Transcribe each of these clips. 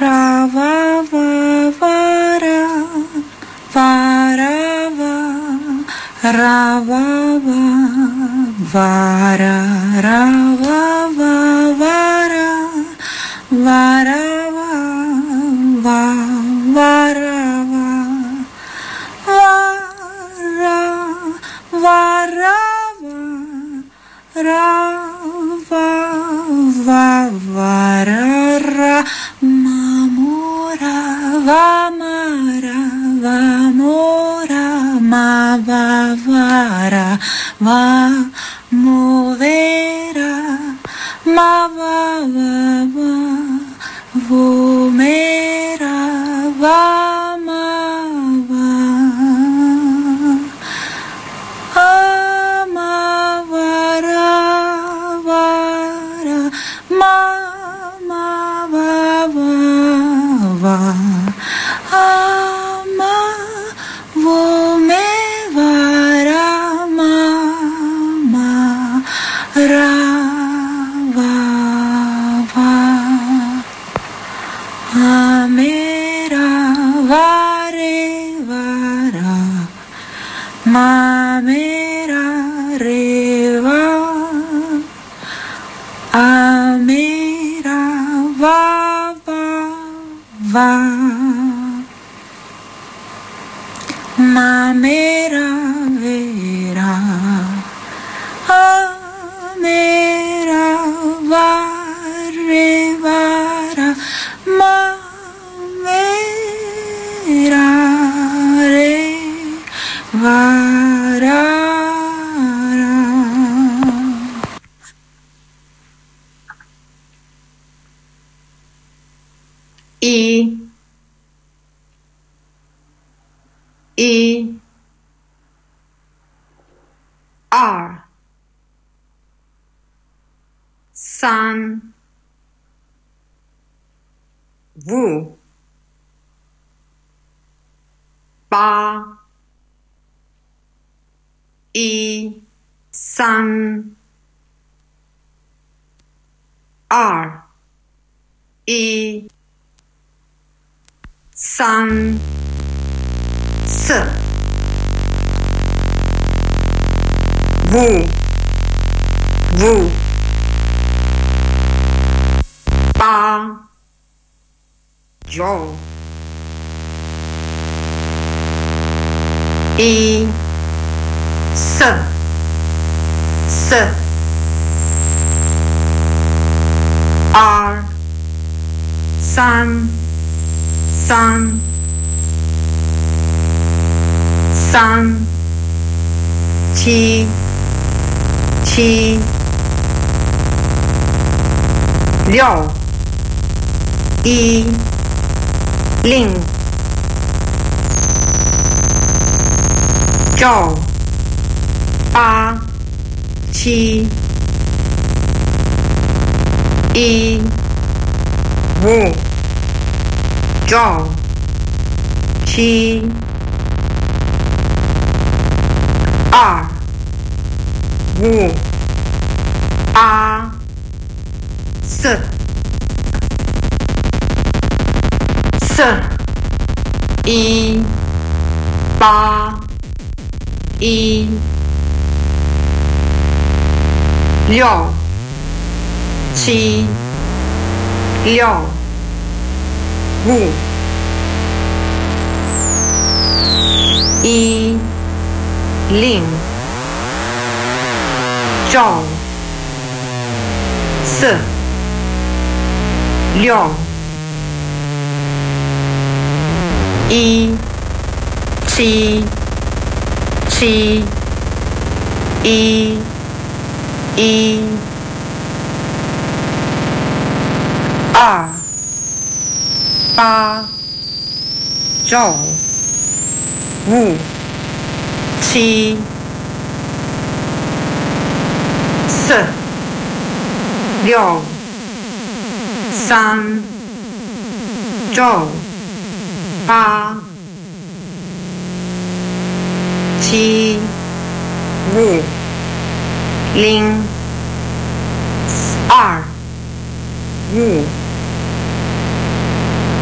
ra va va va ra va ra va va ra va va ra va ra va va ra mamora va mora ma va movera ma va vomera va Mamera reva amera va va mamera vera amera va revara mamera revara E R San Wu Ba E San R E San S Wu Ba Jo E S R San T六一令九八七一五九七二五八四一八一六七六五一零九四六一七七一二八九五七四六三九八七五零二五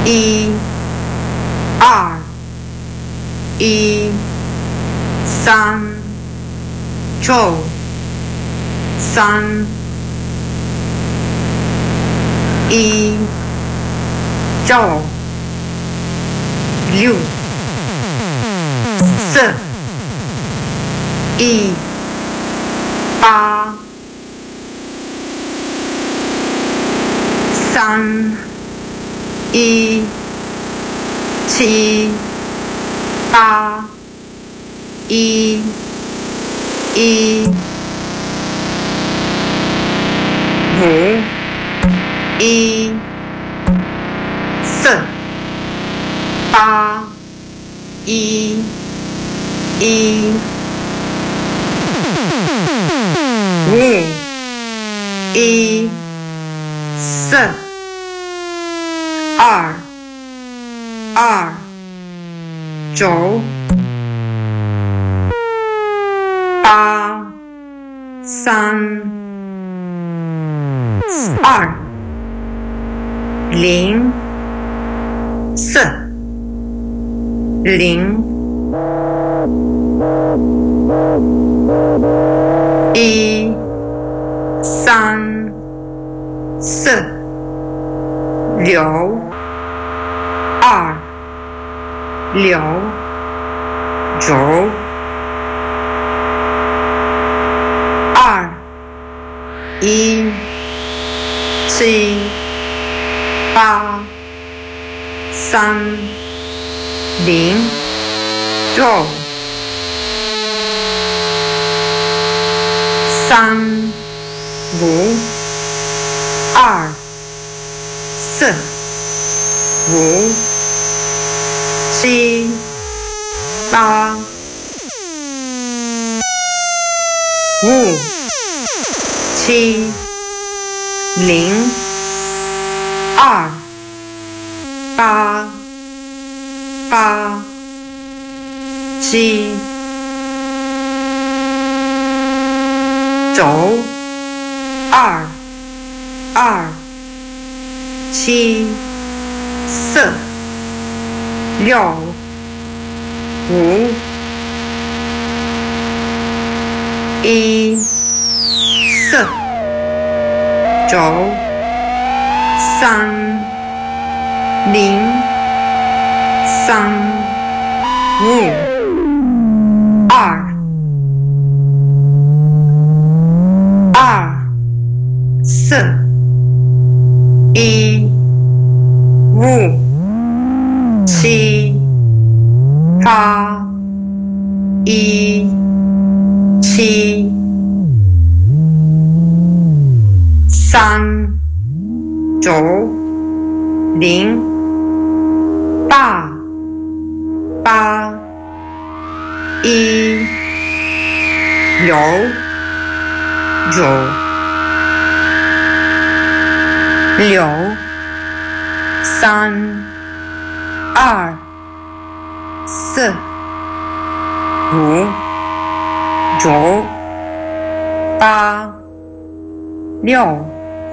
1、2、1、3、周、3、1、周、6、4、1、8、3、1、7、8、1、1、5、1、4、8、1、1、5、1、4、2、2、9、8、3、2、0、4、0、1、3、4、6、2、6、9、2、1、7、8、3、0、9、3、5、2、4、5、7、8、5、7、0、2、8、8、7、9、2、2、7、4、6、5、1、4、9、3、0、3、5、2、2、4、1、5、7、8、1、7、3、9、0、8、8、1、6、9、6、3、2、4、5、9、8、6。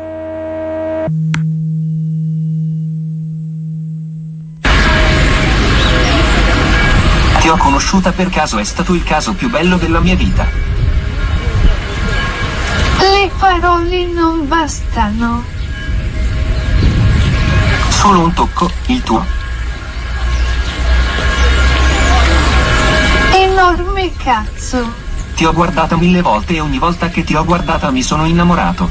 Ti ho conosciuta per caso, è stato il caso più bello della mia vita. Le parole non bastano. Solo un tocco, il tuo. Enorme cazzo. Ti ho guardata 1000 volte e ogni volta che ti ho guardata mi sono innamorato.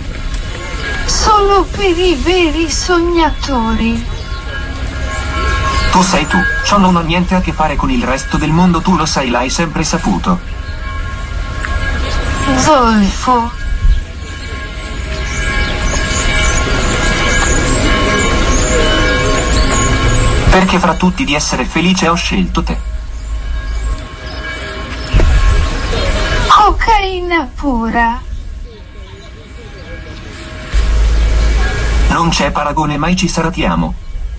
Solo per i veri sognatori. Tu sei tu, ciò non ha niente a che fare con il resto del mondo, tu lo sai, l'hai sempre saputo. Zolfo. Perché fra tutti di essere felice ho scelto te. Cocaina pura. Non c'è paragone, mai ci sarà, ti amo.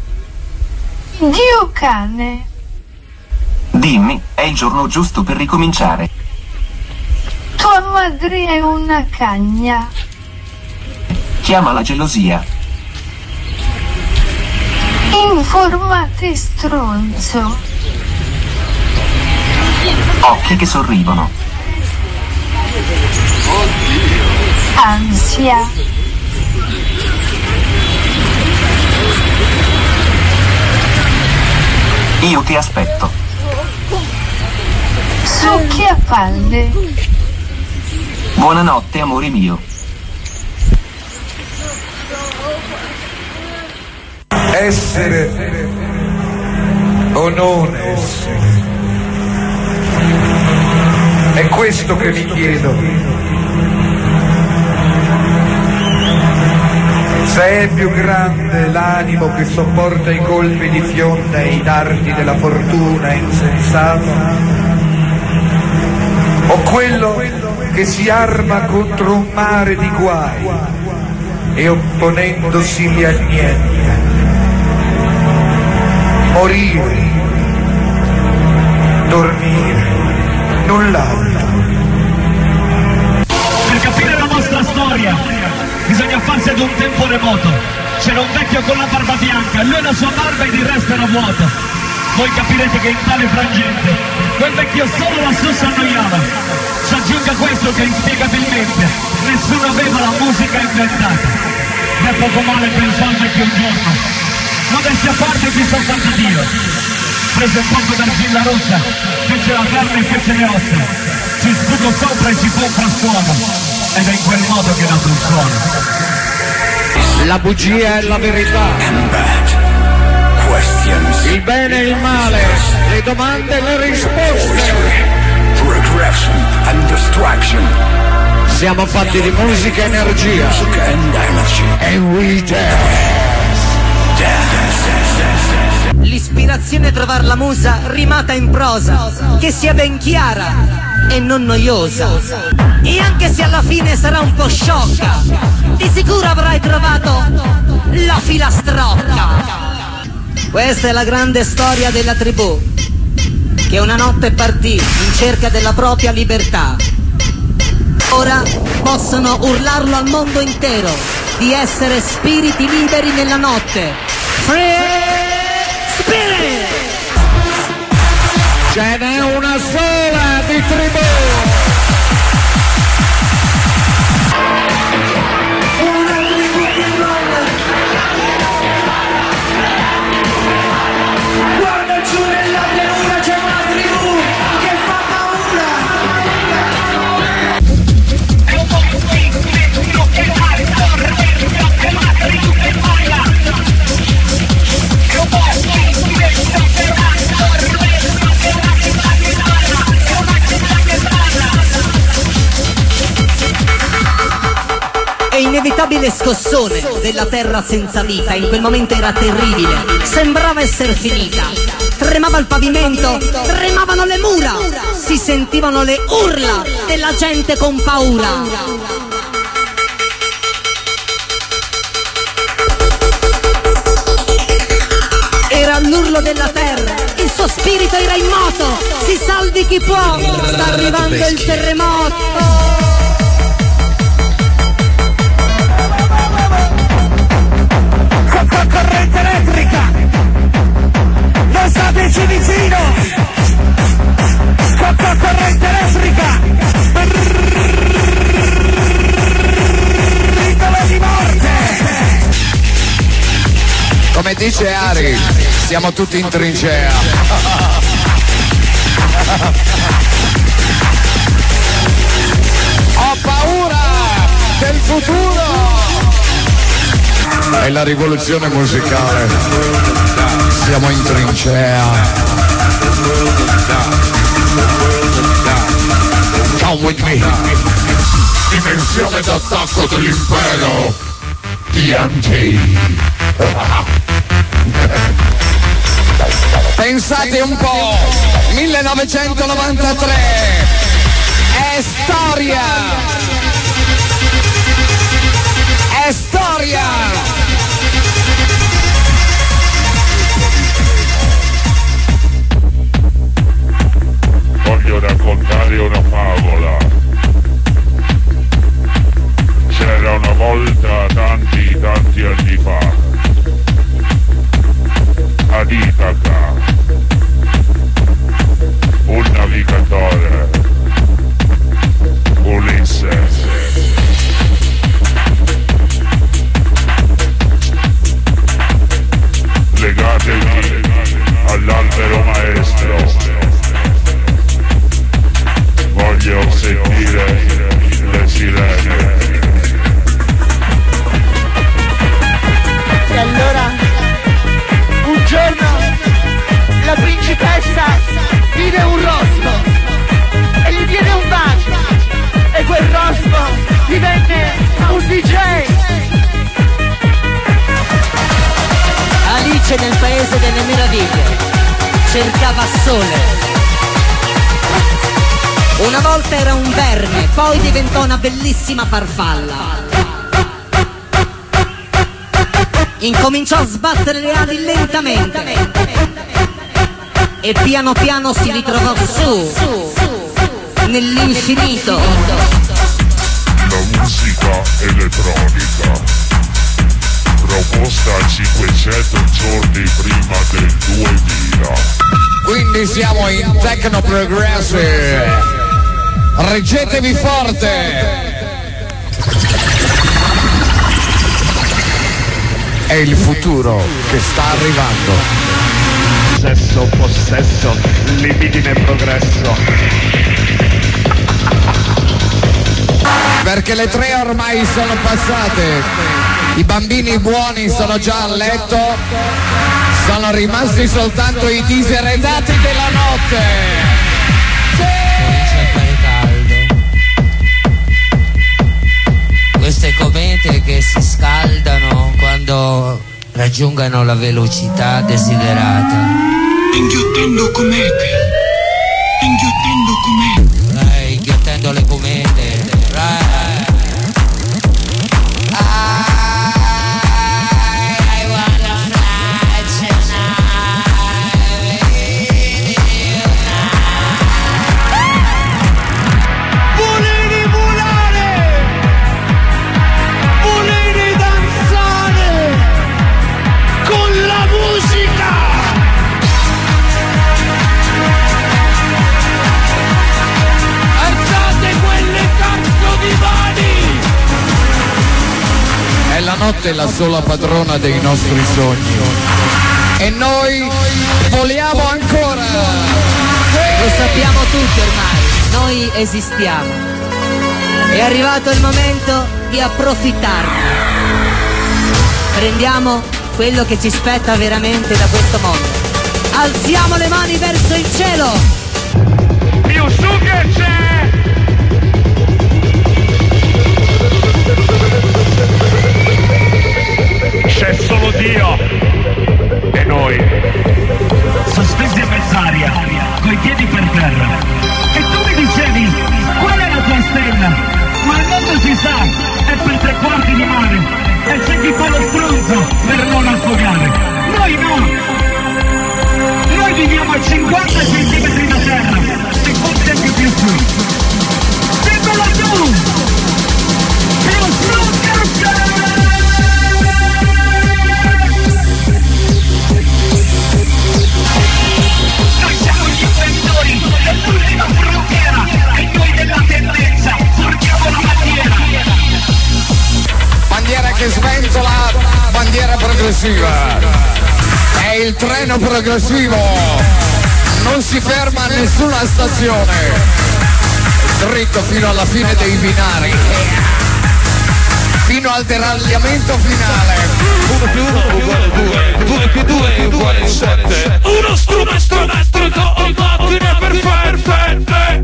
Dio cane. Dimmi, è il giorno giusto per ricominciare. Tua madre è una cagna. Chiama la gelosia. Informate stronzo. Occhi che sorridono. Ansia. Io ti aspetto. Succhi a palle. Buonanotte, amore mio. Essere o non essere. È questo che vi chiedo. Se è più grande l'animo che sopporta i colpi di fionda e i dardi della fortuna insensata, o quello che si arma contro un mare di guai e opponendosi gli annienta. Morire, dormire, null'altro. Per capire la nostra storia bisogna farsi ad un tempo remoto. C'era un vecchio con la barba bianca, lui la sua barba ed il resto era vuoto. Voi capirete che in tale frangente quel vecchio solo lassù s'annoiava. Si aggiunga questo che inspiegabilmente nessuno aveva la musica inventata. È poco male pensando che un giorno, modestia a parte, chi soltanto Dio prese un poco d'argilla rossa, fece la carne e fece le ossa, ci sputò sopra e ci fu un frastuono, ed è in quel modo che è nato il suono. La bugia e la verità, il bene e il male, le domande e le risposte. Siamo fatti di musica e energia. And we dance. L'ispirazione è trovar la musa rimata in prosa, che sia ben chiara e non noiosa. E anche se alla fine sarà un po' sciocca, di sicuro avrai trovato la filastrocca. Questa è la grande storia della tribù, che una notte partì in cerca della propria libertà. Ora possono urlarlo al mondo intero, di essere spiriti liberi nella notte. Free Spirit! Ce n'è una sola di tribù! Guarda giù nella pianura c'è una tribù che fa paura. È un po' che mare, corre, che la tribù che baila. È un po' È inevitabile scossone della terra senza vita, in quel momento era terribile, sembrava essere finita. Tremava il pavimento, tremavano le mura, si sentivano le urla della gente con paura. Era l'urlo della terra, il suo spirito era in moto, si salvi chi può, sta arrivando il terremoto. Corrente elettrica, non stateci vicino. Corrente elettrica, titolo di morte. Come dice Ari, siamo tutti in trincea. Ho paura del futuro. È la rivoluzione musicale. Siamo in trincea. Come with me. Dimensione d'attacco dell'impero. TNT. Pensate un po', 1993 è storia, è storia. Voglio raccontare una favola. C'era una volta, tanti anni fa, paese delle meraviglie, cercava sole. Una volta era un verme, poi diventò una bellissima farfalla. Incominciò a sbattere le ali lentamente e piano piano si ritrovò su nell'infinito. La musica elettronica, proposta a 500 giorni prima del 2000. Quindi siamo in Techno Progressive. Reggetevi forte! È il futuro che sta arrivando. Sesso, possesso, libidine progresso. Perché le 3 ormai sono passate. I bambini buoni sono già a letto. Sono rimasti soltanto i diseredati della notte. Queste comete che si scaldano quando raggiungano la velocità desiderata. Inghiottendo comete. Inghiottendo comete. Inghiottendo le comete. I wanna fly tonight. Volevi volare! Volevi danzare! Con la musica! Alzate quelle cazzo di mani! E la notte è la sola padrona dei nostri sogni. E noi voliamo ancora! Lo sappiamo tutti ormai, noi esistiamo. È arrivato il momento di approfittarne. Prendiamo quello che ci spetta veramente da questo mondo. Alziamo le mani verso il cielo. Più su che c'è! C'è solo Dio e noi sospesi a mezz'aria, coi piedi per terra. E tu mi dicevi, qual è la tua stella? Ma il mondo si sa, è per 3/4 di mare, e c'è chi fa lo stronzo per non affogare. Noi no! Noi viviamo a 50 centimetri da terra, e forse anche più su. Dimmelo tu! Più su che c'è! Noi siamo gli inventori dell'ultima frontiera e noi della tendenza portiamo la bandiera. Bandiera che sventola, bandiera progressiva. È il treno progressivo. Non si ferma a nessuna stazione. Dritto fino alla fine dei binari. Fino al deragliamento finale. 1 più 1 uguale 2, 2 più 2 uguale 7. Uno strumento elettrico o macchine perfette.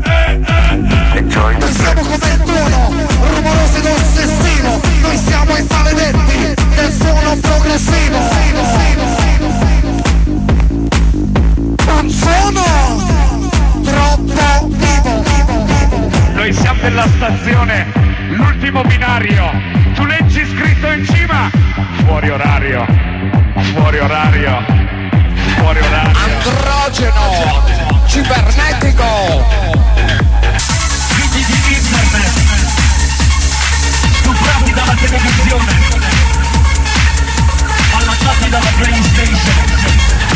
Noi siamo come il tuono, rumoroso ed ossessivo. Noi siamo i maledetti del suono progressivo. Un suono troppo vivo. Noi siamo della stazione, l'ultimo binario. Tu leggi scritto in cima, fuori orario, fuori orario, fuori orario. Androgeno, cibernetico. Figli di internet, stuprati dalla televisione, allacciati dalla PlayStation.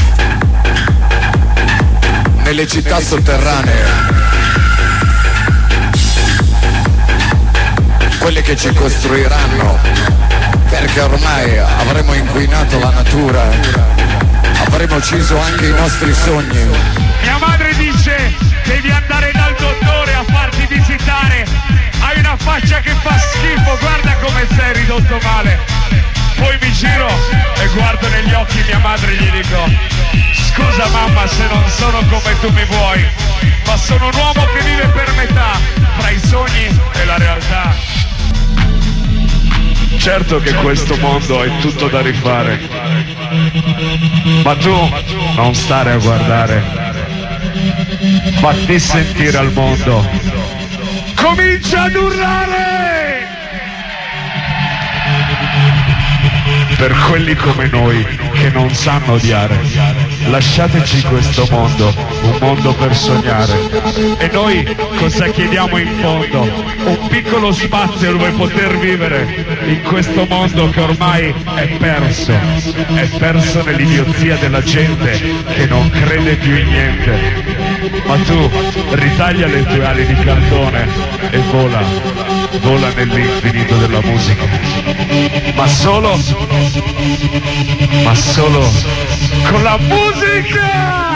Nelle città sotterranee, quelle che ci costruiranno, perché ormai avremo inquinato la natura, avremo ucciso anche i nostri sogni. Mia madre dice, devi andare dal dottore a farti visitare, hai una faccia che fa schifo, guarda come sei ridotto male. Poi mi giro e guardo negli occhi mia madre e gli dico, scusa mamma se non sono come tu mi vuoi, ma sono un uomo che vive per metà, fra i sogni e la realtà. Certo che questo mondo è tutto da rifare, ma tu non stare a guardare, fatti sentire al mondo, comincia ad urlare per quelli come noi che non sanno odiare. Lasciateci questo mondo, un mondo per sognare. E noi cosa chiediamo in fondo? Un piccolo spazio dove poter vivere in questo mondo che ormai è perso nell'idiozia della gente che non crede più in niente. Ma tu ritaglia le tue ali di cartone e vola nell'infinito della musica. Ma solo con la musica!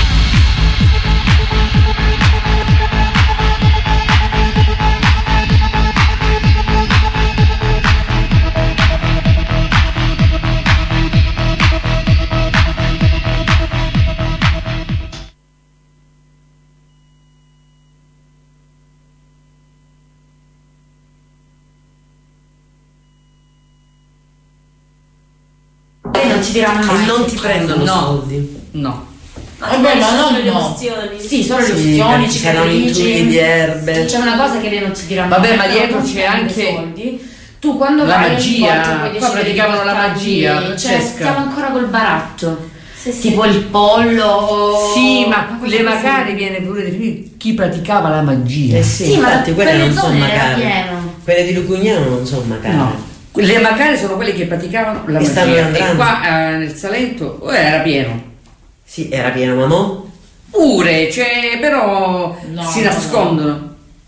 Non ci diranno mai. Non ti prendono soldi? No. Vabbè, ma non le no. ustioni. Sì, solo le ustioni, c'erano i trucchi di erbe. C'è una cosa che non ci diranno mai. Vabbè, ma dietro c'è anche soldi. Tu quando la vai magia, qua praticavano la magia, cioè stiamo ancora col baratto. Tipo il pollo. Sì, ma le magari viene pure definito chi praticava la magia. Sì, infatti quelle non sono magari. Pieno. Quelle di Lucugnano non sono magari. No. Le macare sono quelle che praticavano la magia. E qua nel Salento era pieno. Sì, era pieno, ma mo? Pure, cioè, però si nascondono.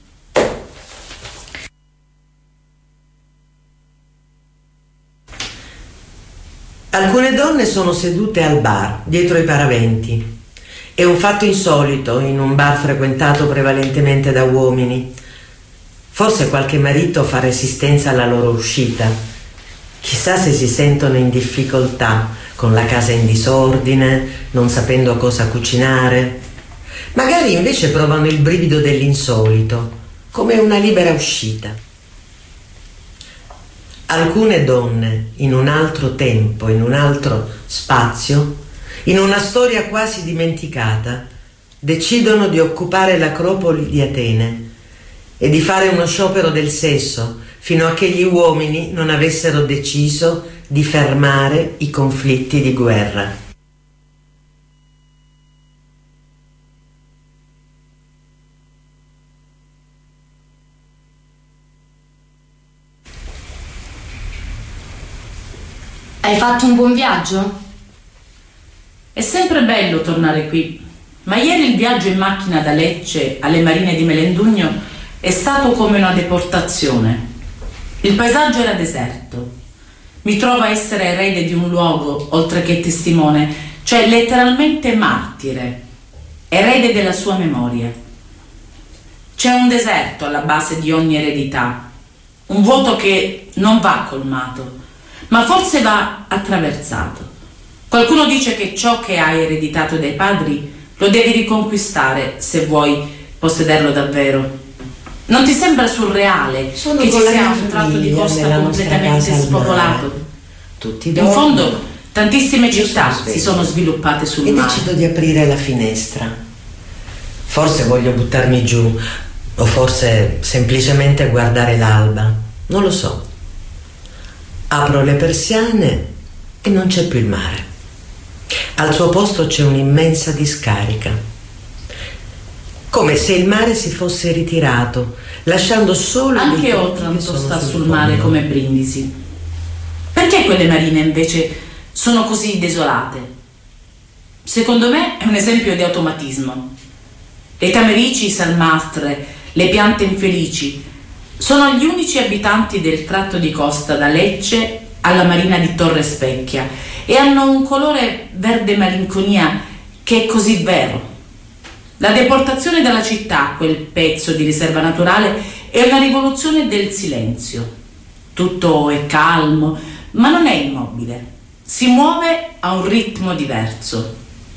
Alcune donne sono sedute al bar, dietro i paraventi. È un fatto insolito in un bar frequentato prevalentemente da uomini. Forse qualche marito fa resistenza alla loro uscita. Chissà se si sentono in difficoltà, con la casa in disordine, non sapendo cosa cucinare. Magari invece provano il brivido dell'insolito, come una libera uscita. Alcune donne, in un altro tempo, in un altro spazio, in una storia quasi dimenticata, decidono di occupare l'Acropoli di Atene e di fare uno sciopero del sesso fino a che gli uomini non avessero deciso di fermare i conflitti di guerra. Hai fatto un buon viaggio? È sempre bello tornare qui, ma ieri il viaggio in macchina da Lecce alle Marine di Melendugno è stato come una deportazione. Il paesaggio era deserto. Mi trovo a essere erede di un luogo, oltre che testimone, cioè letteralmente martire, erede della sua memoria. C'è un deserto alla base di ogni eredità, un vuoto che non va colmato, ma forse va attraversato. Qualcuno dice che ciò che hai ereditato dai padri lo devi riconquistare se vuoi possederlo davvero. Non ti sembra surreale che ci sia un tratto di costa completamente spopolato? In fondo, tantissime città si sono sviluppate sul mare. E decido di aprire la finestra. Forse voglio buttarmi giù, o forse semplicemente guardare l'alba. Non lo so. Apro le persiane e non c'è più il mare. Al suo posto c'è un'immensa discarica. Come se il mare si fosse ritirato, lasciando solo anche Otranto sta sul mare come Brindisi. Perché quelle marine invece sono così desolate? Secondo me è un esempio di automatismo. Le tamerici, i salmastre, le piante infelici sono gli unici abitanti del tratto di costa da Lecce alla marina di Torre Specchia e hanno un colore verde malinconia che è così vero. La deportazione dalla città, quel pezzo di riserva naturale, è una rivoluzione del silenzio. Tutto è calmo, ma non è immobile. Si muove a un ritmo diverso.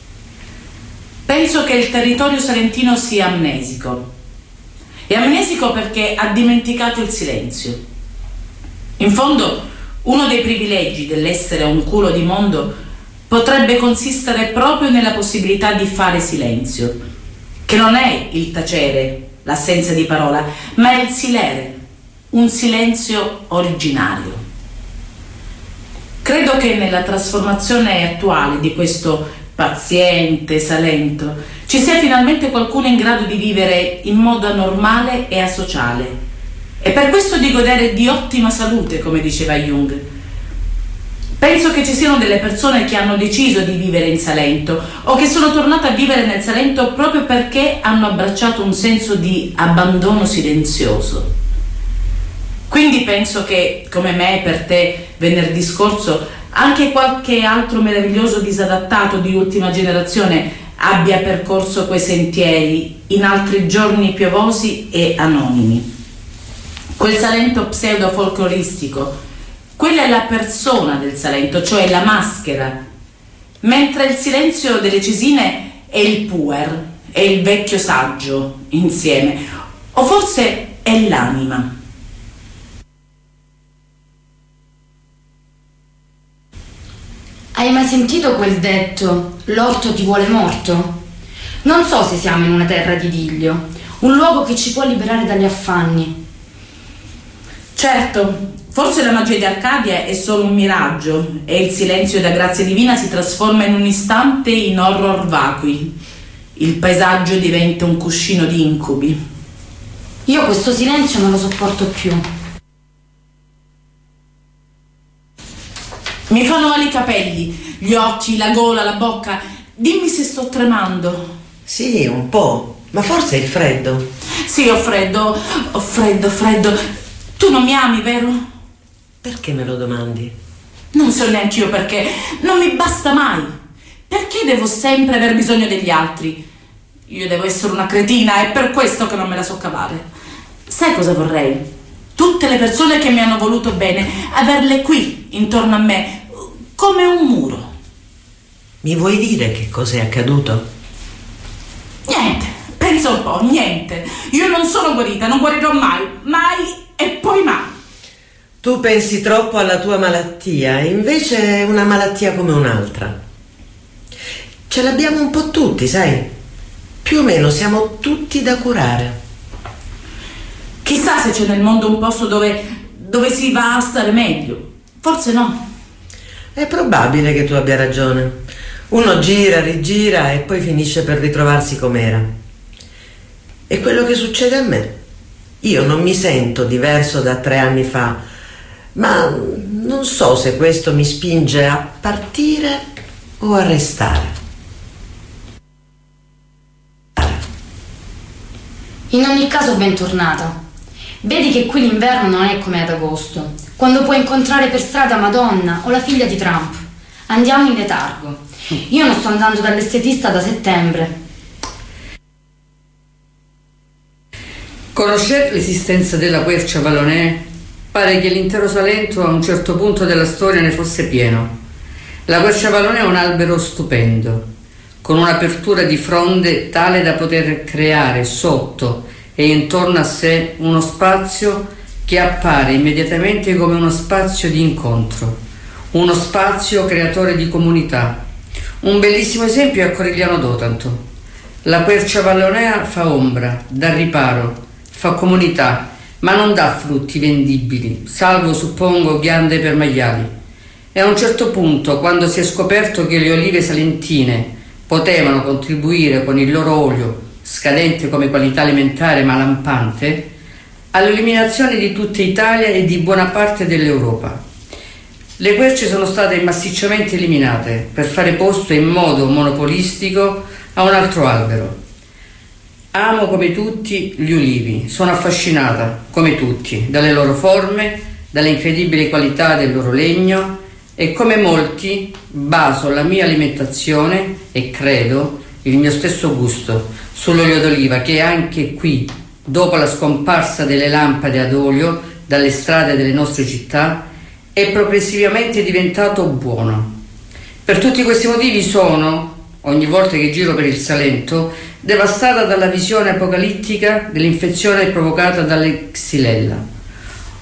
Penso che il territorio salentino sia amnesico. È amnesico perché ha dimenticato il silenzio. In fondo, uno dei privilegi dell'essere un culo di mondo potrebbe consistere proprio nella possibilità di fare silenzio, che non è il tacere, l'assenza di parola, ma è il silere, un silenzio originario. Credo che nella trasformazione attuale di questo paziente Salento ci sia finalmente qualcuno in grado di vivere in modo anormale e asociale, e per questo di godere di ottima salute, come diceva Jung. Penso che ci siano delle persone che hanno deciso di vivere in Salento o che sono tornate a vivere nel Salento proprio perché hanno abbracciato un senso di abbandono silenzioso. Quindi penso che, come me, per te, venerdì scorso, anche qualche altro meraviglioso disadattato di ultima generazione abbia percorso quei sentieri in altri giorni piovosi e anonimi. Quel Salento pseudo-folcloristico, quella è la persona del Salento, cioè la maschera, mentre il silenzio delle Cesine è il puer, è il vecchio saggio insieme, o forse è l'anima. Hai mai sentito quel detto, l'orto ti vuole morto? Non so se siamo in una terra di idillio, un luogo che ci può liberare dagli affanni. Certo, forse la magia di Arcadia è solo un miraggio e il silenzio da grazia divina si trasforma in un istante in horror vacui. Il paesaggio diventa un cuscino di incubi. Io questo silenzio non lo sopporto più. Mi fanno male i capelli, gli occhi, la gola, la bocca. Dimmi se sto tremando. Sì, un po', ma forse è il freddo. Sì, ho freddo. Tu non mi ami, vero? Perché me lo domandi? Non so neanche io perché. Non mi basta mai. Perché devo sempre aver bisogno degli altri? Io devo essere una cretina, è per questo che non me la so cavare. Sai cosa vorrei? Tutte le persone che mi hanno voluto bene, averle qui, intorno a me, come un muro. Mi vuoi dire che cosa è accaduto? Niente, pensa un po', niente. Io non sono guarita, non guarirò mai e poi mai. Tu pensi troppo alla tua malattia, invece è una malattia come un'altra. Ce l'abbiamo un po' tutti, sai? Più o meno siamo tutti da curare. Chissà se c'è nel mondo un posto dove si va a stare meglio. Forse no. È probabile che tu abbia ragione. Uno gira, rigira e poi finisce per ritrovarsi com'era. È quello che succede a me. Io non mi sento diverso da 3 anni fa, ma non so se questo mi spinge a partire o a restare. In ogni caso, bentornata. Vedi che qui l'inverno non è come ad agosto, quando puoi incontrare per strada Madonna o la figlia di Trump. Andiamo in letargo. Io non sto andando dall'estetista da settembre. Conoscete l'esistenza della quercia vallonea? Pare che l'intero Salento a un certo punto della storia ne fosse pieno. La quercia vallonea è un albero stupendo, con un'apertura di fronde tale da poter creare sotto e intorno a sé uno spazio che appare immediatamente come uno spazio di incontro, uno spazio creatore di comunità. Un bellissimo esempio è a Corigliano d'Otanto. La quercia vallonea fa ombra, dà riparo, fa comunità, ma non dà frutti vendibili, salvo, suppongo, ghiande per maiali. E a un certo punto, quando si è scoperto che le olive salentine potevano contribuire con il loro olio, scadente come qualità alimentare ma lampante, all'eliminazione di tutta Italia e di buona parte dell'Europa. Le querce sono state massicciamente eliminate per fare posto in modo monopolistico a un altro albero. Amo come tutti gli ulivi, sono affascinata come tutti dalle loro forme, dalle incredibili qualità del loro legno e come molti baso la mia alimentazione e credo il mio stesso gusto sull'olio d'oliva che anche qui, dopo la scomparsa delle lampade ad olio dalle strade delle nostre città, è progressivamente diventato buono. Per tutti questi motivi sono, ogni volta che giro per il Salento, devastata dalla visione apocalittica dell'infezione provocata dalle xylella.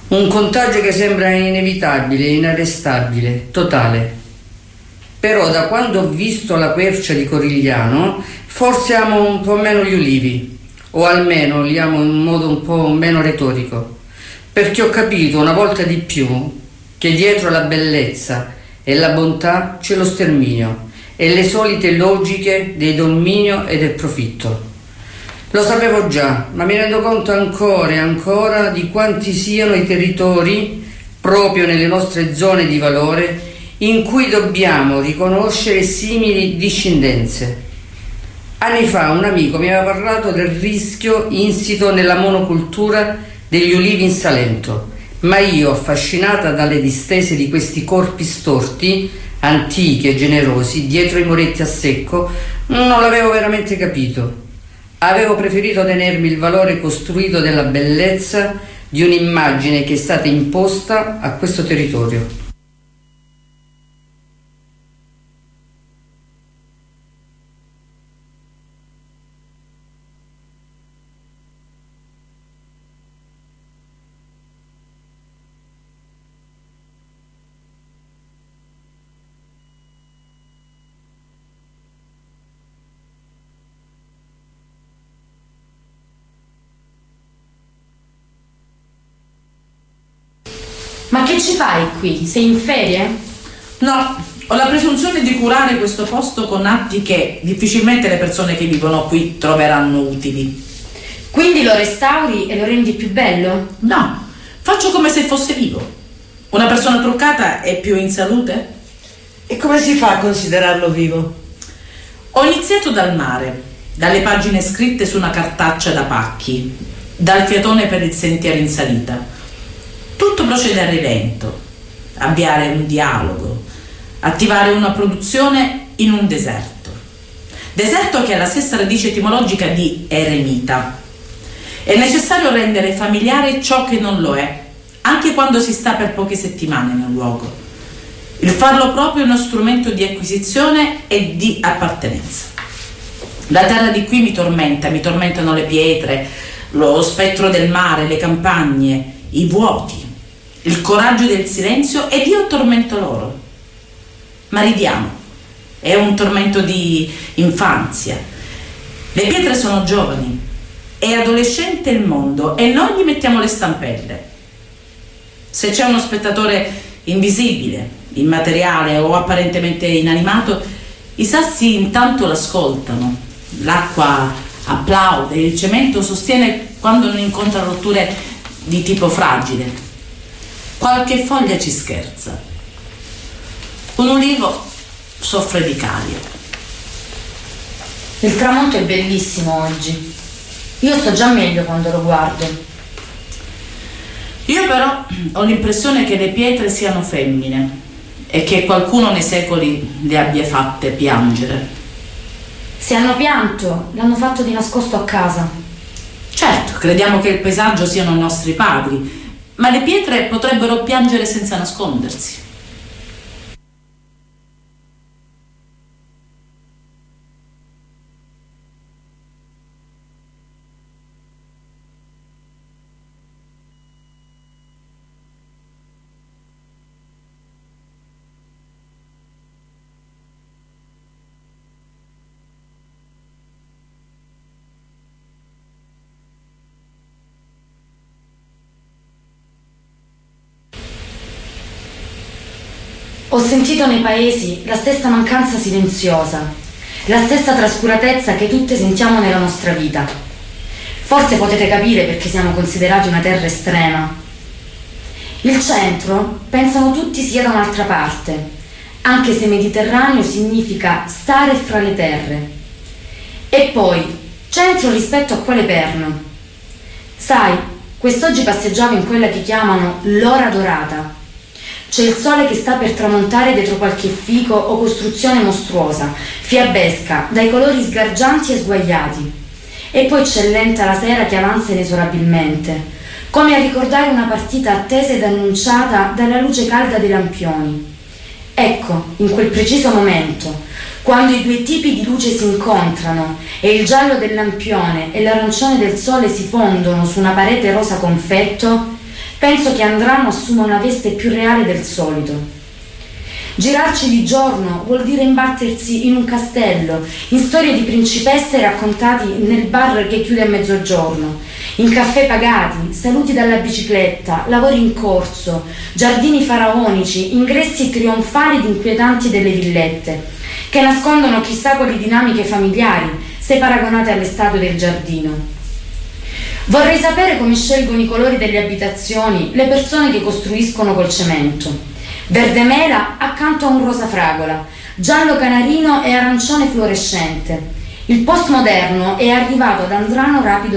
Un contagio che sembra inevitabile, inarrestabile, totale. Però da quando ho visto la quercia di Corigliano, forse amo un po' meno gli ulivi, o almeno li amo in modo un po' meno retorico, perché ho capito una volta di più che dietro la bellezza e la bontà c'è lo sterminio e le solite logiche del dominio e del profitto. Lo sapevo già, ma mi rendo conto ancora e ancora di quanti siano i territori, proprio nelle nostre zone di valore, in cui dobbiamo riconoscere simili discendenze. Anni fa un amico mi aveva parlato del rischio insito nella monocultura degli ulivi in Salento, ma io, affascinata dalle distese di questi corpi storti, antichi e generosi, dietro i muretti a secco, non l'avevo veramente capito. Avevo preferito tenermi il valore costruito della bellezza di un'immagine che è stata imposta a questo territorio. Ma che ci fai qui? Sei in ferie? No, ho la presunzione di curare questo posto con atti che difficilmente le persone che vivono qui troveranno utili. Quindi lo restauri e lo rendi più bello? No, faccio come se fosse vivo. Una persona truccata è più in salute? E come si fa a considerarlo vivo? Ho iniziato dal mare, dalle pagine scritte su una cartaccia da pacchi, dal fiatone per il sentiero in salita. Tutto procede a rilento, avviare un dialogo, attivare una produzione in un deserto. Deserto che ha la stessa radice etimologica di eremita. È necessario rendere familiare ciò che non lo è, anche quando si sta per poche settimane nel luogo. Il farlo proprio è uno strumento di acquisizione e di appartenenza. La terra di qui mi tormentano le pietre, lo spettro del mare, le campagne, i vuoti, il coraggio del silenzio, ed io tormento loro. Ma ridiamo, è un tormento di infanzia. Le pietre sono giovani, è adolescente il mondo e noi gli mettiamo le stampelle. Se c'è uno spettatore invisibile, immateriale o apparentemente inanimato, i sassi intanto l'ascoltano, l'acqua applaude, il cemento sostiene quando non incontra rotture di tipo fragile. Qualche foglia ci scherza. Un ulivo soffre di carie. Il tramonto è bellissimo oggi. Io sto già meglio quando lo guardo. Io però ho l'impressione che le pietre siano femmine e che qualcuno nei secoli le abbia fatte piangere. Se hanno pianto, l'hanno fatto di nascosto a casa. Certo, crediamo che il paesaggio siano i nostri padri, ma le pietre potrebbero piangere senza nascondersi. Ho sentito nei paesi la stessa mancanza silenziosa, la stessa trascuratezza che tutte sentiamo nella nostra vita. Forse potete capire perché siamo considerati una terra estrema. Il centro pensano tutti sia da un'altra parte, anche se Mediterraneo significa stare fra le terre. E poi, centro rispetto a quale perno? Sai, quest'oggi passeggiavo in quella che chiamano l'ora dorata. C'è il sole che sta per tramontare dietro qualche fico o costruzione mostruosa, fiabesca, dai colori sgargianti e sguaiati. E poi c'è lenta la sera che avanza inesorabilmente, come a ricordare una partita attesa ed annunciata dalla luce calda dei lampioni. Ecco, in quel preciso momento, quando i due tipi di luce si incontrano e il giallo del lampione e l'arancione del sole si fondono su una parete rosa confetto, Penso che Andrano assuma una veste più reale del solito. Girarci di giorno vuol dire imbattersi in un castello, in storie di principesse raccontati nel bar che chiude a mezzogiorno, in caffè pagati, saluti dalla bicicletta, lavori in corso, giardini faraonici, ingressi trionfali ed inquietanti delle villette, che nascondono chissà quali dinamiche familiari, se paragonate alle statue del giardino. Vorrei sapere come scelgono i colori delle abitazioni le persone che costruiscono col cemento. Verde mela accanto a un rosa fragola, giallo canarino e arancione fluorescente. Il postmoderno è arrivato ad Andrano rapido.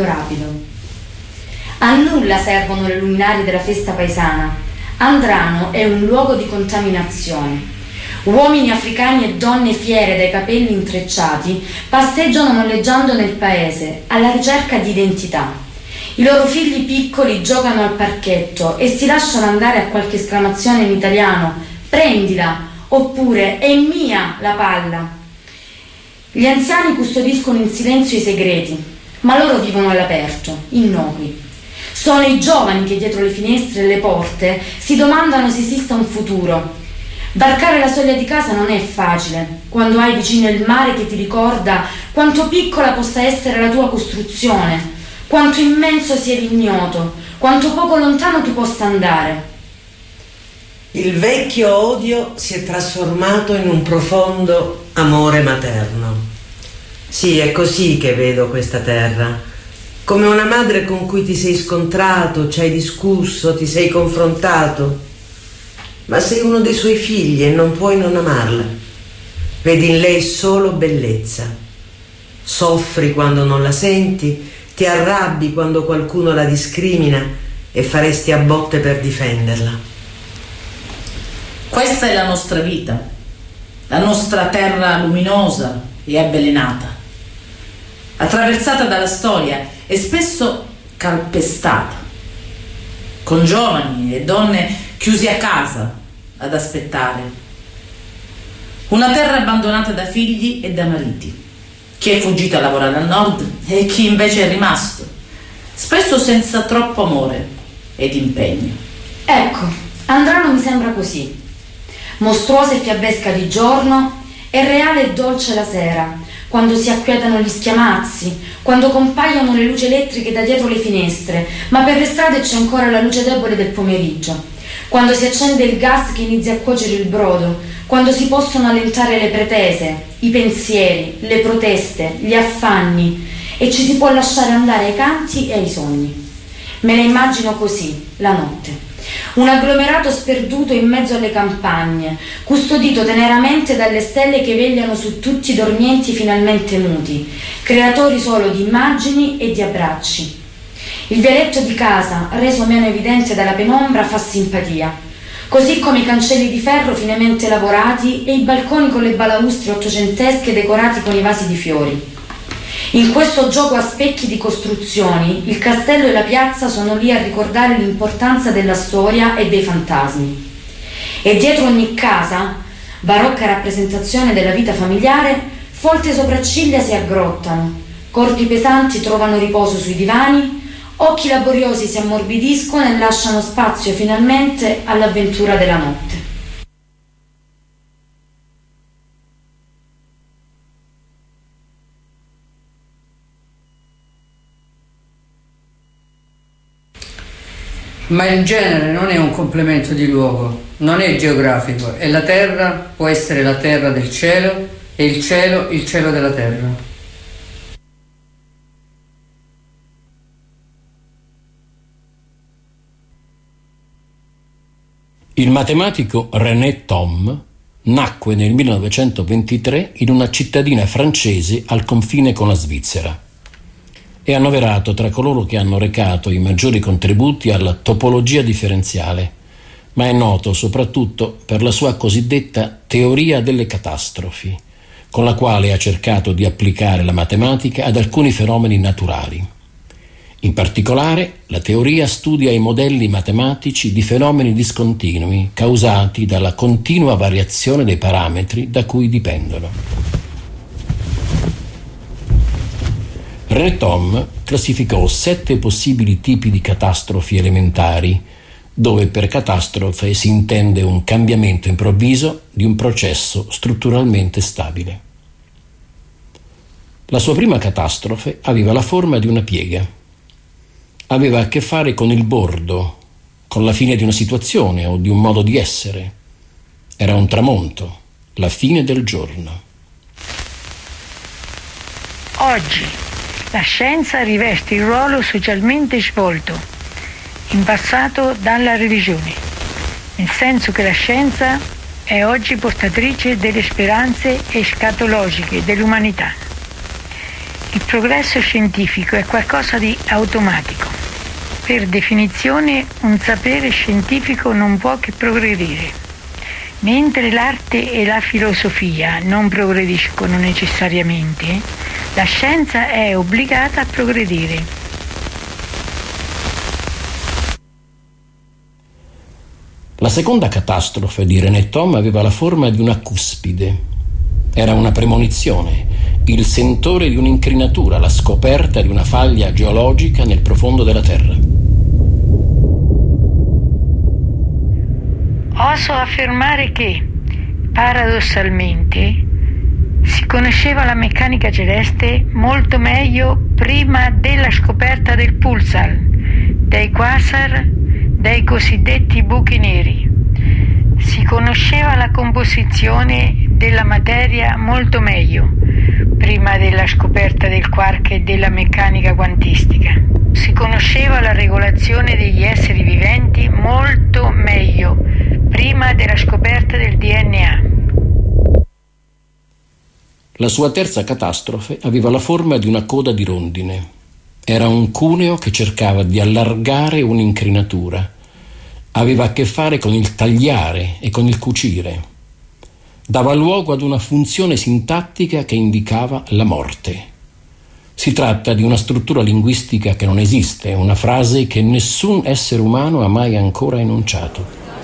A nulla servono le luminarie della festa paesana. Andrano è un luogo di contaminazione. Uomini africani e donne fiere dai capelli intrecciati passeggiano molleggiando nel paese, alla ricerca di identità. I loro figli piccoli giocano al parchetto e si lasciano andare a qualche esclamazione in italiano: prendila, oppure è mia la palla. Gli anziani custodiscono in silenzio i segreti, ma loro vivono all'aperto, innocui. Sono i giovani che dietro le finestre e le porte si domandano se esista un futuro. Varcare la soglia di casa non è facile, quando hai vicino il mare che ti ricorda quanto piccola possa essere la tua costruzione, quanto immenso sia l'ignoto, quanto poco lontano tu possa andare. Il vecchio odio si è trasformato in un profondo amore materno. Sì, è così che vedo questa terra, come una madre con cui ti sei scontrato, ci hai discusso, ti sei confrontato, ma sei uno dei suoi figli e non puoi non amarla. Vedi in lei solo bellezza. Soffri quando non la senti, ti arrabbi quando qualcuno la discrimina e faresti a botte per difenderla. Questa è la nostra vita, la nostra terra luminosa e avvelenata, attraversata dalla storia e spesso calpestata, con giovani e donne chiusi a casa ad aspettare. Una terra abbandonata da figli e da mariti. Chi è fuggito a lavorare al nord e chi invece è rimasto, spesso senza troppo amore ed impegno. Ecco, Andrano mi sembra così. Mostruosa e fiabesca di giorno e reale e dolce la sera, quando si acquietano gli schiamazzi, quando compaiono le luci elettriche da dietro le finestre, ma per le strade c'è ancora la luce debole del pomeriggio, quando si accende il gas che inizia a cuocere il brodo, quando si possono allentare le pretese, i pensieri, le proteste, gli affanni e ci si può lasciare andare ai canti e ai sogni. Me la immagino così, la notte. Un agglomerato sperduto in mezzo alle campagne, custodito teneramente dalle stelle che vegliano su tutti i dormienti finalmente muti, creatori solo di immagini e di abbracci. Il vialetto di casa, reso meno evidente dalla penombra, fa simpatia, così come i cancelli di ferro finemente lavorati e i balconi con le balaustre ottocentesche decorati con i vasi di fiori. In questo gioco a specchi di costruzioni, il castello e la piazza sono lì a ricordare l'importanza della storia e dei fantasmi. E dietro ogni casa, barocca rappresentazione della vita familiare, folte sopracciglia si aggrottano, corpi pesanti trovano riposo sui divani, occhi laboriosi si ammorbidiscono e lasciano spazio finalmente all'avventura della notte. Ma il genere non è un complemento di luogo, non è geografico, e la terra può essere la terra del cielo e il cielo della terra. Il matematico René Thom nacque nel 1923 in una cittadina francese al confine con la Svizzera. È annoverato tra coloro che hanno recato i maggiori contributi alla topologia differenziale, ma è noto soprattutto per la sua cosiddetta teoria delle catastrofi, con la quale ha cercato di applicare la matematica ad alcuni fenomeni naturali. In particolare, la teoria studia i modelli matematici di fenomeni discontinui causati dalla continua variazione dei parametri da cui dipendono. René Thom classificò 7 possibili tipi di catastrofi elementari, dove per catastrofe si intende un cambiamento improvviso di un processo strutturalmente stabile. La sua prima catastrofe aveva la forma di una piega. Aveva a che fare con il bordo, con la fine di una situazione o di un modo di essere. Era un tramonto, la fine del giorno. Oggi la scienza riveste il ruolo socialmente svolto, in passato dalla religione, nel senso che la scienza è oggi portatrice delle speranze escatologiche dell'umanità. Il progresso scientifico è qualcosa di automatico. Per definizione, un sapere scientifico non può che progredire. Mentre l'arte e la filosofia non progrediscono necessariamente, la scienza è obbligata a progredire. La seconda catastrofe di René Thom aveva la forma di una cuspide. Era una premonizione, il sentore di un'incrinatura, la scoperta di una faglia geologica nel profondo della Terra. Oso affermare che, paradossalmente, si conosceva la meccanica celeste molto meglio prima della scoperta del pulsar, dei quasar, dei cosiddetti buchi neri. Si conosceva la composizione della materia molto meglio prima della scoperta del quark e della meccanica quantistica. Si conosceva la regolazione degli esseri viventi molto meglio prima della scoperta del DNA. La sua terza catastrofe aveva la forma di una coda di rondine. Era un cuneo che cercava di allargare un'incrinatura. Aveva a che fare con il tagliare e con il cucire. Dava luogo ad una funzione sintattica che indicava la morte. Si tratta di una struttura linguistica che non esiste, una frase che nessun essere umano ha mai ancora enunciato.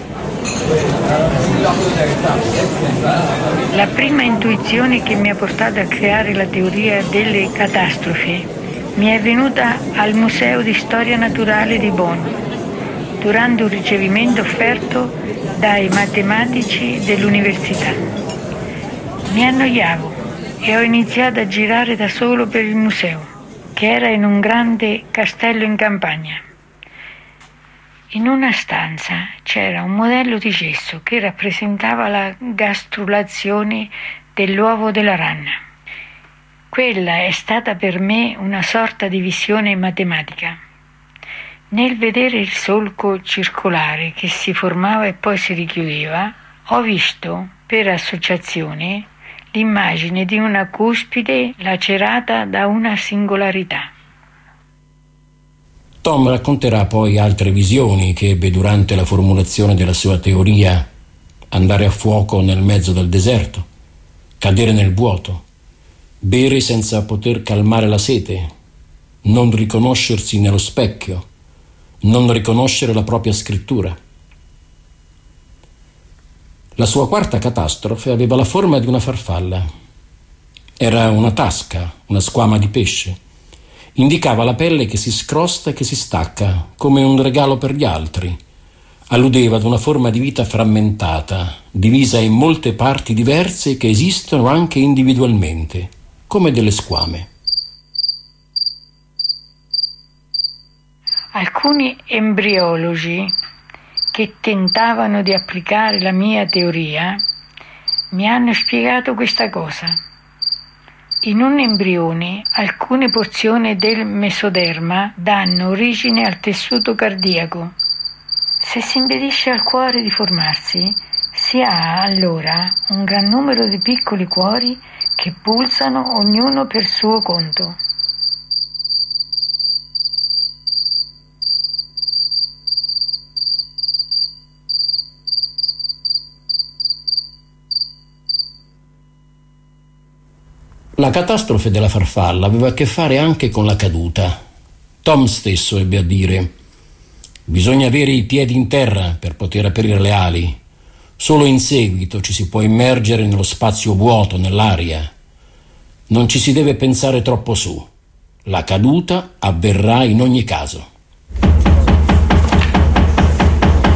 La prima intuizione che mi ha portato a creare la teoria delle catastrofi mi è venuta al Museo di Storia Naturale di Bonn, durante un ricevimento offerto dai matematici dell'università. Mi annoiavo e ho iniziato a girare da solo per il museo, che era in un grande castello in campagna. In una stanza c'era un modello di gesso che rappresentava la gastrulazione dell'uovo della rana. Quella è stata per me una sorta di visione matematica. Nel vedere il solco circolare che si formava e poi si richiudeva, ho visto, per associazione, l'immagine di una cuspide lacerata da una singolarità. Thom racconterà poi altre visioni che ebbe durante la formulazione della sua teoria: andare a fuoco nel mezzo del deserto, cadere nel vuoto, bere senza poter calmare la sete, non riconoscersi nello specchio, non riconoscere la propria scrittura. La sua quarta catastrofe aveva la forma di una farfalla. Era una tasca, una squama di pesce. Indicava la pelle che si scrosta e che si stacca, come un regalo per gli altri. Alludeva ad una forma di vita frammentata, divisa in molte parti diverse che esistono anche individualmente, come delle squame. Alcuni embriologi che tentavano di applicare la mia teoria mi hanno spiegato questa cosa. In un embrione alcune porzioni del mesoderma danno origine al tessuto cardiaco. Se si impedisce al cuore di formarsi, si ha allora un gran numero di piccoli cuori che pulsano ognuno per suo conto. La catastrofe della farfalla aveva a che fare anche con la caduta. Thom stesso ebbe a dire: bisogna avere i piedi in terra per poter aprire le ali. Solo in seguito ci si può immergere nello spazio vuoto, nell'aria. Non ci si deve pensare troppo su. La caduta avverrà in ogni caso.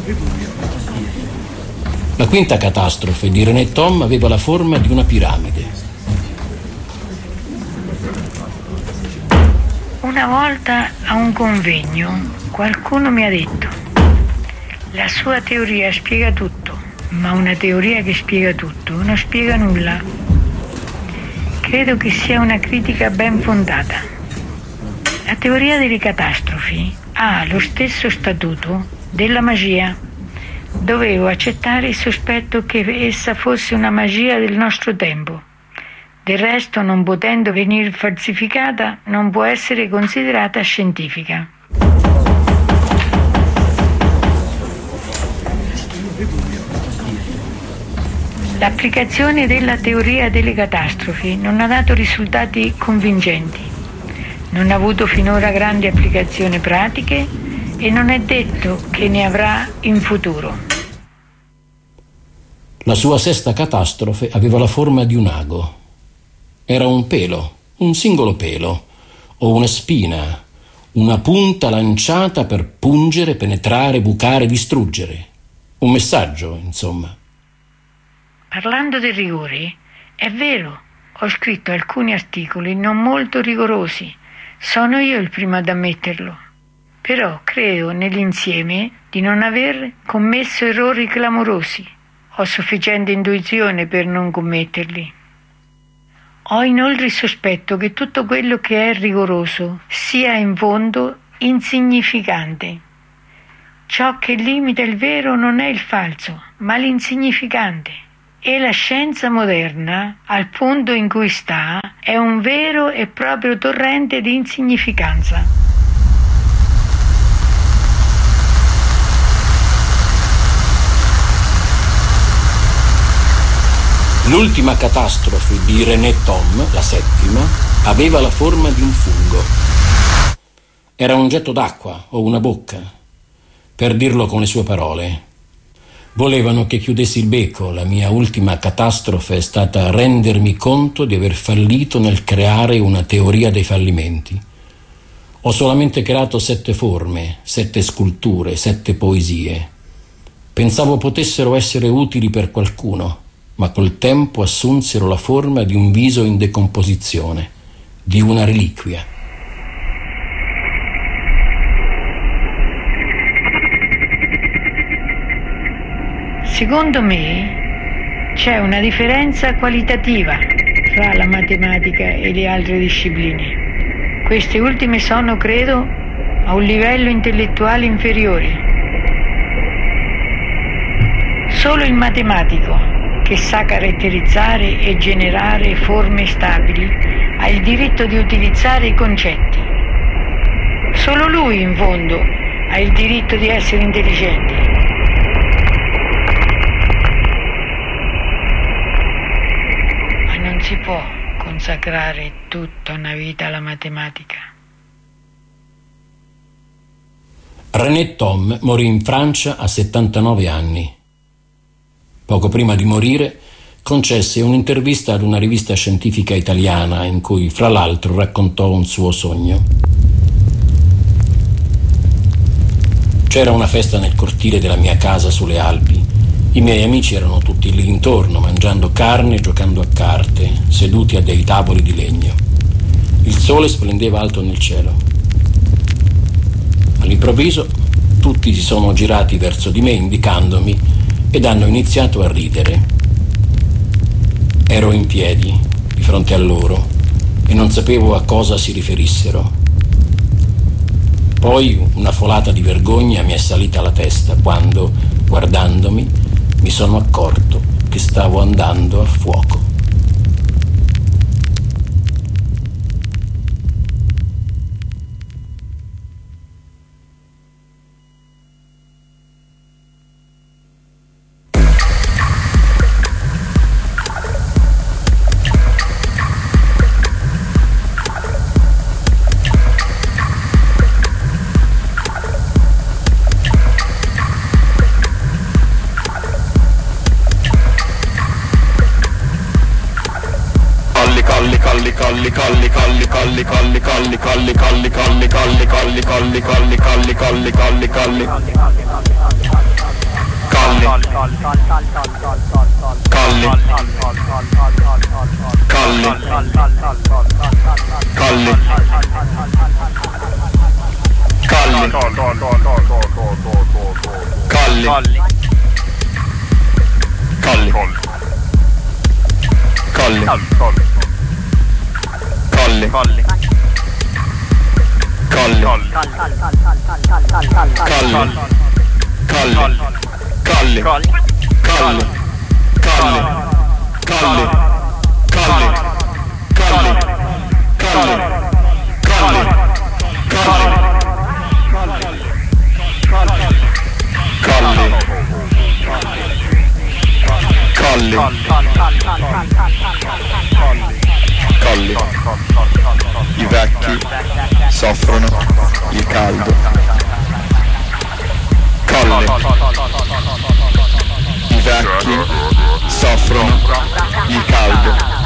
La quinta catastrofe di René Thom aveva la forma di una piramide. Una volta a un convegno qualcuno mi ha detto: la sua teoria spiega tutto, ma una teoria che spiega tutto non spiega nulla. Credo che sia una critica ben fondata. La teoria delle catastrofi ha lo stesso statuto della magia. Dovevo accettare il sospetto che essa fosse una magia del nostro tempo. Del resto, non potendo venire falsificata, non può essere considerata scientifica. L'applicazione della teoria delle catastrofi non ha dato risultati convincenti. Non ha avuto finora grandi applicazioni pratiche e non è detto che ne avrà in futuro. La sua sesta catastrofe aveva la forma di un ago. Era un pelo, un singolo pelo, o una spina, una punta lanciata per pungere, penetrare, bucare, distruggere. Un messaggio, insomma. Parlando del rigore, è vero, ho scritto alcuni articoli non molto rigorosi. Sono io il primo ad ammetterlo. Però credo nell'insieme di non aver commesso errori clamorosi. Ho sufficiente intuizione per non commetterli. Ho inoltre il sospetto che tutto quello che è rigoroso sia in fondo insignificante. Ciò che limita il vero non è il falso, ma l'insignificante. E la scienza moderna, al punto in cui sta, è un vero e proprio torrente di insignificanza. L'ultima catastrofe di René Thom, la settima, aveva la forma di un fungo. Era un getto d'acqua o una bocca, per dirlo con le sue parole. Volevano che chiudessi il becco. La mia ultima catastrofe è stata rendermi conto di aver fallito nel creare una teoria dei fallimenti. Ho solamente creato 7 forme, 7 sculture, 7 poesie. Pensavo potessero essere utili per qualcuno, ma col tempo assunsero la forma di un viso in decomposizione, di una reliquia. Secondo me c'è una differenza qualitativa tra la matematica e le altre discipline. Queste ultime sono, credo, a un livello intellettuale inferiore. Solo il matematico, che sa caratterizzare e generare forme stabili, ha il diritto di utilizzare i concetti. Solo lui, in fondo, ha il diritto di essere intelligente. Non si può consacrare tutta una vita alla matematica. René Thom morì in Francia a 79 anni. Poco prima di morire concesse un'intervista ad una rivista scientifica italiana in cui, fra l'altro, raccontò un suo sogno. C'era una festa nel cortile della mia casa sulle Alpi. I miei amici erano tutti lì intorno, mangiando carne e giocando a carte, seduti a dei tavoli di legno. Il sole splendeva alto nel cielo. All'improvviso tutti si sono girati verso di me indicandomi ed hanno iniziato a ridere. Ero in piedi di fronte a loro e non sapevo a cosa si riferissero. Poi una folata di vergogna mi è salita alla testa quando, guardandomi, mi sono accorto che stavo andando a fuoco. Colli. Colli. Colli. Colli. Colli. Colli. Colli. Colli. Colli. Colli. Colli. Colli. Colli. Colli. Colli. Colli. I vecchi soffrono il caldo. Colli. I vecchi soffrono il caldo.